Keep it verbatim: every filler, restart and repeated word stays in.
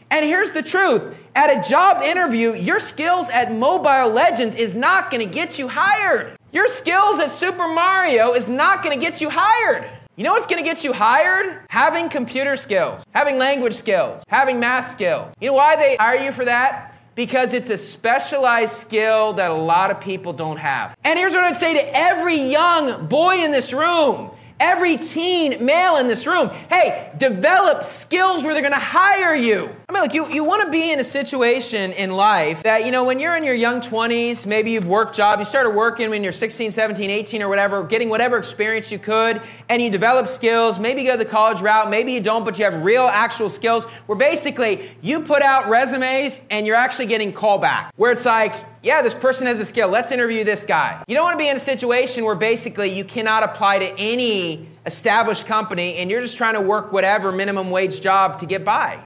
And here's the truth. At a job interview, your skills at Mobile Legends is not going to get you hired. Your skills at Super Mario is not going to get you hired. You know what's going to get you hired? Having computer skills, having language skills, having math skills. You know why they hire you for that? Because it's a specialized skill that a lot of people don't have. And here's what I'd say to every young boy in this room. Every teen male in this room, hey, develop skills where they're going to hire you. I mean, like, you, you want to be in a situation in life that, you know, when you're in your young twenties, maybe you've worked jobs, you started working when you're sixteen, seventeen, eighteen or whatever, getting whatever experience you could, and you develop skills. Maybe you go the college route, maybe you don't, but you have real actual skills where basically you put out resumes and you're actually getting callback. Where it's like, yeah, this person has a skill. Let's interview this guy. You don't want to be in a situation where basically you cannot apply to any established company and you're just trying to work whatever minimum wage job to get by.